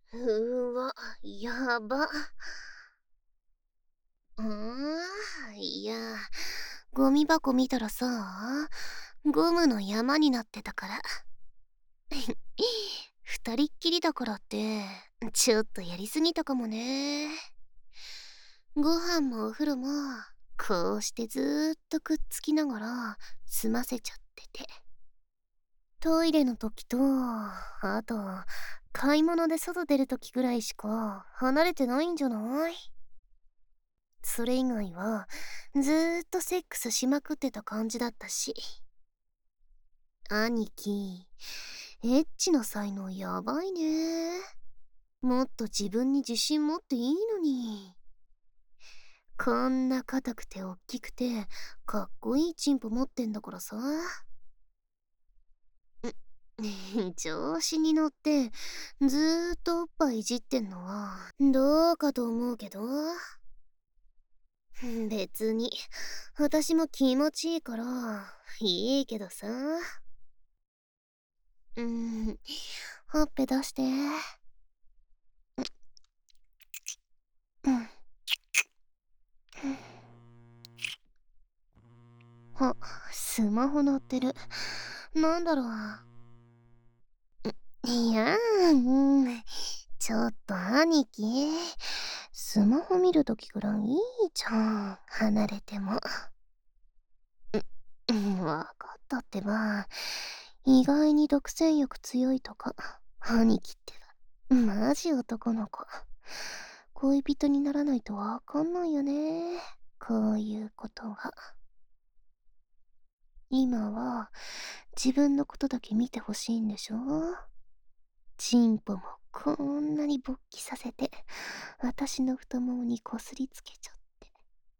わ、やば。いや、ゴミ箱見たらさ、ゴムの山になってたから。二人っきりだからって、ちょっとやりすぎたかもね。ご飯もお風呂も、こうしてずーっとくっつきながら済ませちゃってて。トイレの時と、あと、買い物で外出る時ぐらいしか離れてないんじゃない？それ以外は、ずーっとセックスしまくってた感じだったし。兄貴、エッチの才能やばいね。もっと自分に自信持っていいのに。こんな硬くておっきくて、かっこいいチンポ持ってんだからさ。調子に乗って、ずーっとおっぱいいじってんのは、どうかと思うけど。別に、私も気持ちいいから、いいけどさ。ほっぺ出して。うん。あ、スマホ鳴ってる。なんだろう。いやちょっと兄貴。スマホ見るときくらいいいじゃん。離れても。わかったってば。意外に独占欲強いとか。兄貴ってば。マジ男の子。恋人にならないとわかんないよね。こういうことは。今は自分のことだけ見てほしいんでしょ？チンポもこんなに勃起させて、私の太ももにこすりつけちゃって。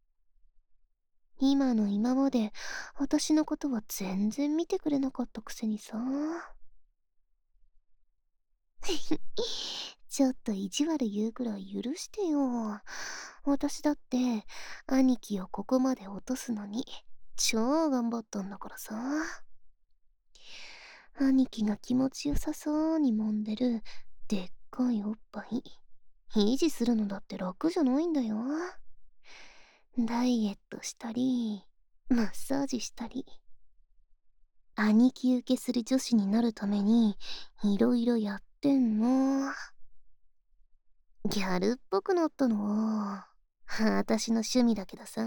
今の今まで、私のことは全然見てくれなかったくせにさ。ちょっと意地悪言うくらい許してよ。私だって、兄貴をここまで落とすのに、超頑張ったんだからさ。兄貴が気持ちよさそうに揉んでる、でっかいおっぱい。維持するのだって楽じゃないんだよ。ダイエットしたり、マッサージしたり、兄貴受けする女子になるために、いろいろやってんの。ギャルっぽくなったのは、私の趣味だけどさ。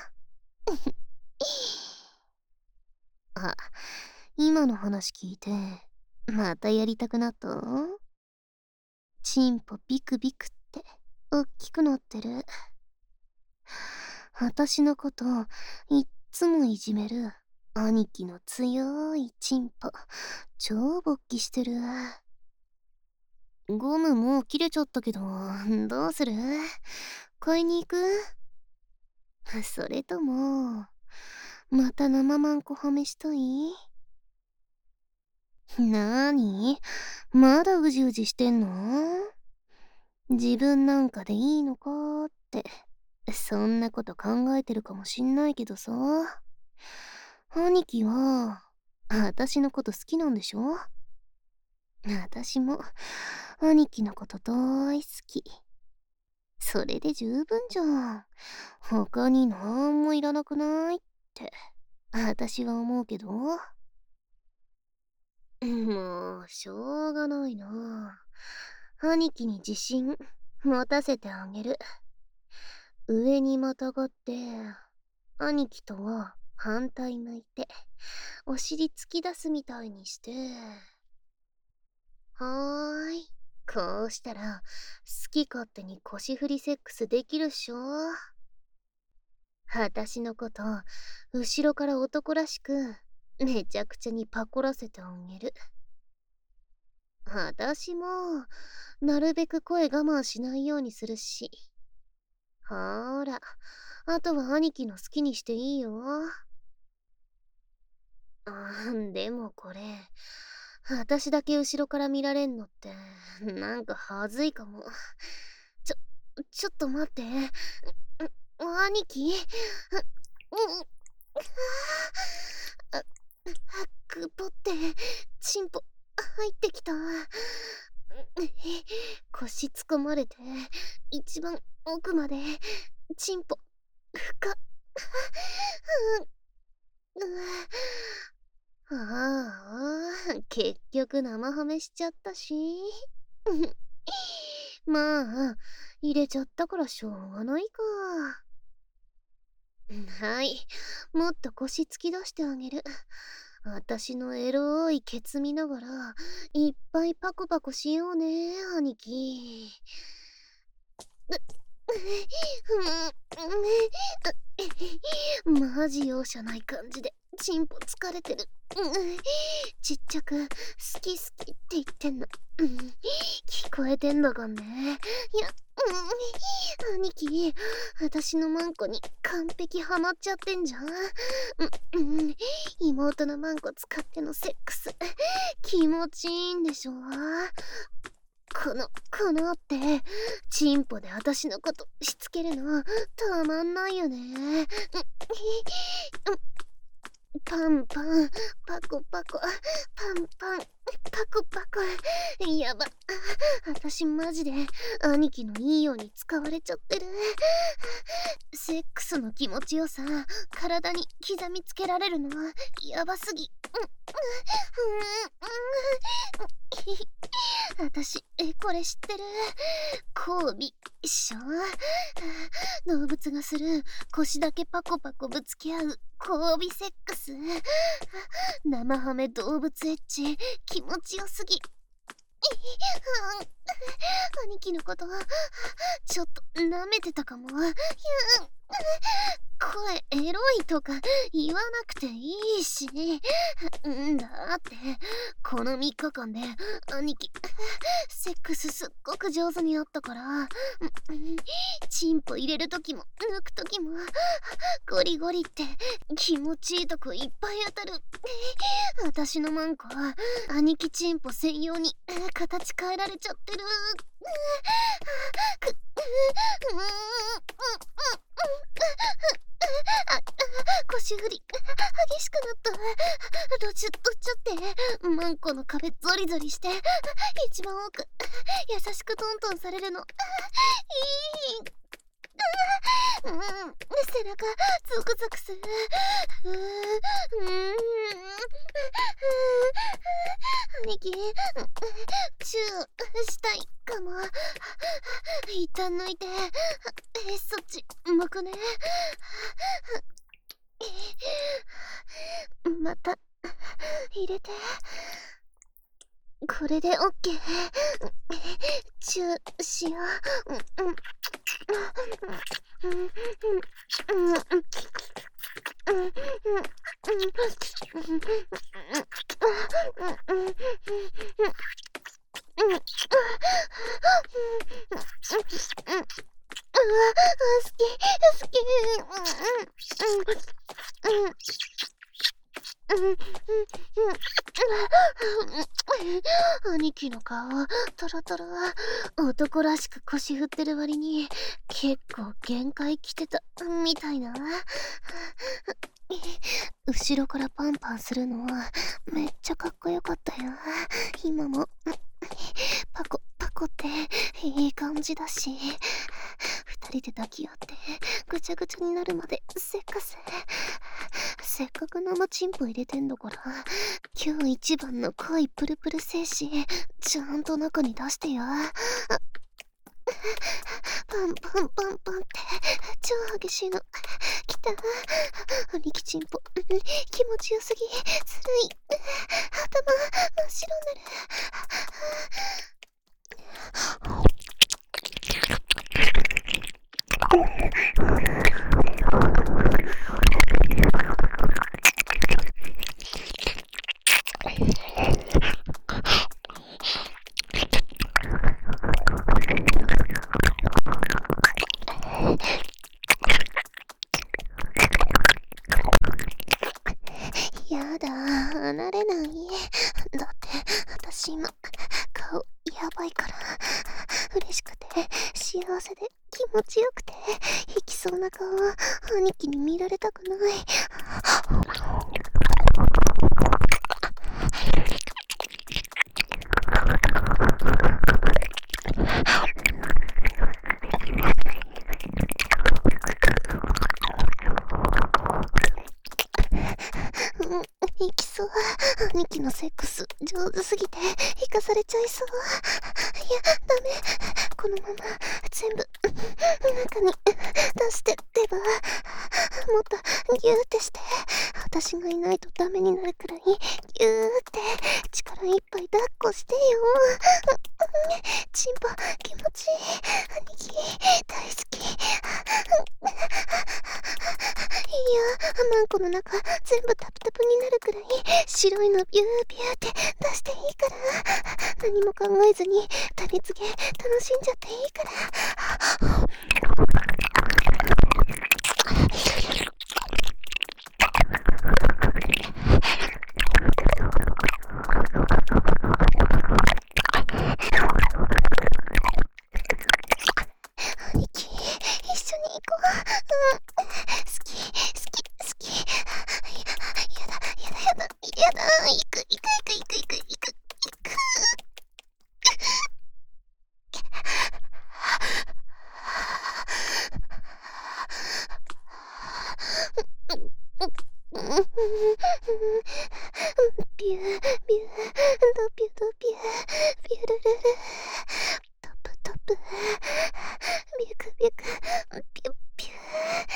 あ、今の話聞いて、またやりたくなった？チンポビクビクって、おっきくなってる。私のこといっつもいじめる兄貴の強いチンポ超勃起してる。ゴムもう切れちゃったけどどうする？買いに行く？それともまた生マンコはめしたい？なーに、まだうじうじしてんの？自分なんかでいいのかって、そんなこと考えてるかもしんないけどさ。兄貴は、私のこと好きなんでしょ？私も、兄貴のこと大好き。それで十分じゃん。他になんもいらなくないって、私は思うけど。もう、しょうがないな。兄貴に自信持たせてあげる。上にまたがって、兄貴とは反対向いて、お尻突き出すみたいにして。はーい。こうしたら、好き勝手に腰振りセックスできるっしょ？私のこと、後ろから男らしく、めちゃくちゃにパコらせてあげる。私も、なるべく声我慢しないようにするし。ほーら、あとは兄貴の好きにしていいよ。でもこれ、私だけ後ろから見られんのって、なんかはずいかも。ちょ、ちょっと待って。兄貴あ、くぽって、チンポ、入ってきた。 腰突っ込まれて、一番奥まで、チンポ、深っ。結局生ハメしちゃったし。まあ、入れちゃったからしょうがないか。はい、もっと腰突き出してあげる。私のエロいケツ見ながら、いっぱいパコパコしようね、兄貴。マジ容赦ない感じでチンポ疲れてる。ちっちゃく好き好きって言ってんの。聞こえてんだかんね。いや、兄貴、私のマンコに完璧ハマっちゃってんじゃん。妹のマンコ使ってのセックス気持ちいいんでしょ。このって、チンポで私のことしつけるのたまんないよね。パンパン、パコパコ、パンパン、パコパコ。やば。私マジで兄貴のいいように使われちゃってる。セックスの気持ちよさ、体に刻みつけられるのはやばすぎ。私、これ知ってる？交尾、しょ？動物がする腰だけパコパコぶつけ合う交尾セックス。生ハメ動物エッチ、気持ちよすぎ。兄貴のことちょっと舐めてたかも。声エロいとか言わなくていいし。だってこの3日間で兄貴セックスすっごく上手になったから。チンポ入れるときも抜くときもゴリゴリって気持ちいいとこいっぱい当たる。私のマンコは兄貴チンポ専用に形変えられちゃってる。腰振り激しくなった。どちゅっとっちゃってマンコの壁ゾリゾリして一番奥優しくトントンされるのいい。背中ゾクゾクする。兄貴チューしたいかも。一旦抜いてそっち向くね。また入れて。これでオッケー。チューしよう。好き好き。兄貴の顔トロトロ。男らしく腰振ってる割に結構限界来てたみたいな。後ろからパンパンするのはめっちゃかっこよかったよ。今もパコパコっていい感じだし、二人で抱き合ってぐちゃぐちゃになるまでセックス。せっかく生チンポ入れてんだから、今日一番の恋プルプル精子ちゃんと中に出してよ。パンパンパンパンって超激しいの。きた。兄貴チンポ気持ちよすぎ。つい頭真っ白になる。やだ、離れない。だって私今顔やばいから。嬉しくて幸せで気持ちよくて引きそうな顔は兄貴に見られたくない。 兄貴のセックス上手すぎて生かされちゃいそう。いや、ダメ。このまま全部中に出してってば。もっとギューってして、私がいないとダメになるくらいギューって力いっぱい抱っこしてよ。チンポ気持ちいい。兄貴大好き。いや、マンコの中全部タプタプになるくらい白いのビュービューって出していいから。何も考えずに種付け楽しんじゃっていいから。兄貴、一緒に行こう。好き、好き、好き。やだ、やだ、やだ、やだ。行く、行く、行く、行く、行く、行く、行く。ビュー、ビュー、ドビュー、ドビュー、ビュルルル。トップ、トップ。ビュク、ビュク、ビュッ、ビュー。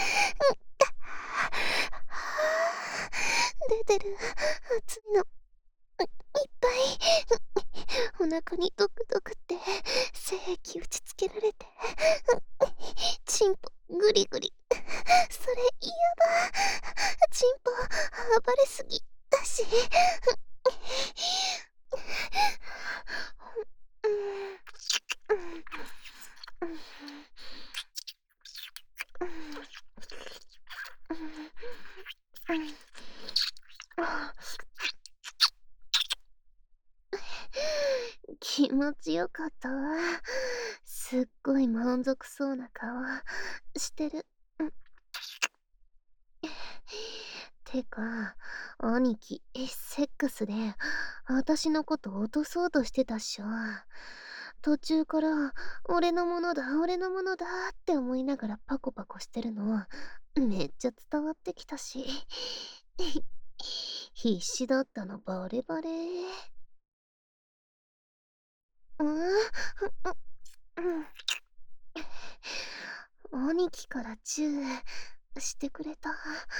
出てる。熱いの。いっぱい。お腹にドクドクって精液打ちつけられて、チンポグリグリ。それ嫌だ。チンポ暴れすぎだし。気持ちよかったわ。すっごい満足そうな顔してる。てか、兄貴、セックスで私のこと落とそうとしてたっしょ。途中から俺のものだ、俺のものだって思いながらパコパコしてるのめっちゃ伝わってきたし。必死だったのバレバレ。兄貴からチューしてくれた。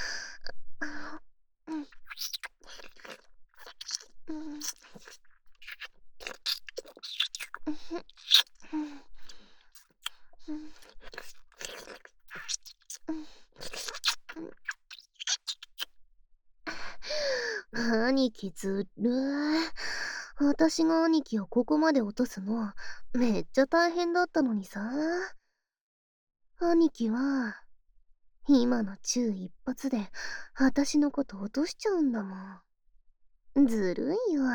兄貴ずるー。私が兄貴をここまで落とすのめっちゃ大変だったのにさ。兄貴は今のチュー一発で私のこと落としちゃうんだもん。ずるいよ。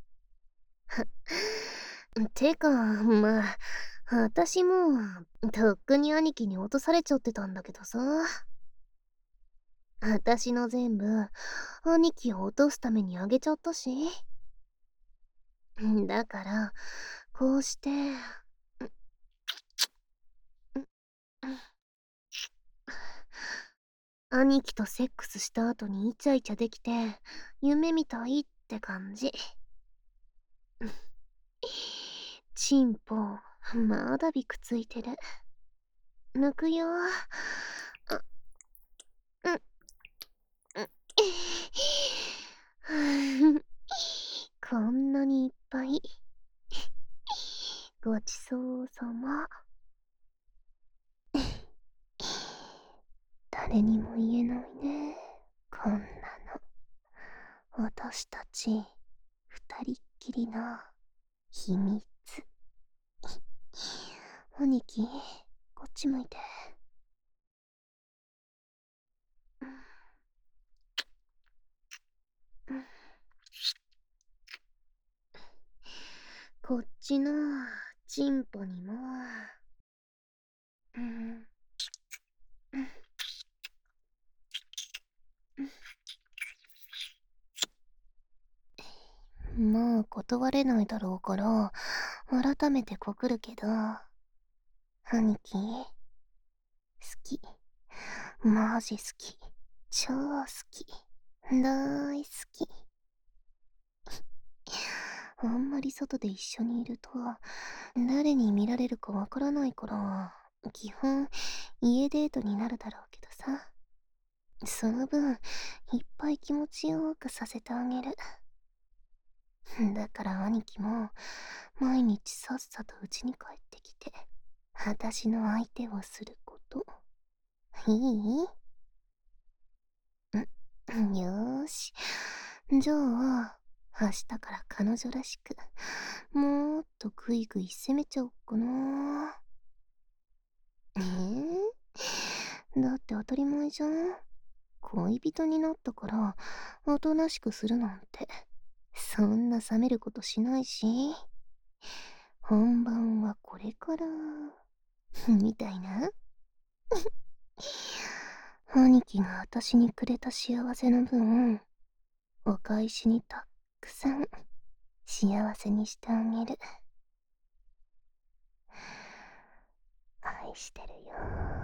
てか、まあ、私もとっくに兄貴に落とされちゃってたんだけどさ。私の全部兄貴を落とすためにあげちゃったし。だからこうして兄貴とセックスした後にイチャイチャできて夢みたいって感じ。チンポまだびくついてる。抜くよ。こんなにいっぱい。ごちそうさま。誰にも言えないね、こんなの。私たち二人っきりの秘密。兄貴、こっち向いて。こっちのチンポにも。もう断れないだろうから改めて告るけど、兄貴好き、マジ好き、超好き、大好き。 あんまり外で一緒にいると、誰に見られるかわからないから、基本、家デートになるだろうけどさ。その分、いっぱい気持ちよくさせてあげる。だから兄貴も、毎日さっさと家に帰ってきて、私の相手をすること。いい？よーし。じゃあ、明日から彼女らしく、もっとグイグイ攻めちゃおっかな。だって当たり前じゃん。恋人になったから、おとなしくするなんて、そんな冷めることしないし、本番はこれから、みたいな。兄貴が私にくれた幸せの分、お返しにたっくさん幸せにしてあげる。愛してるよ。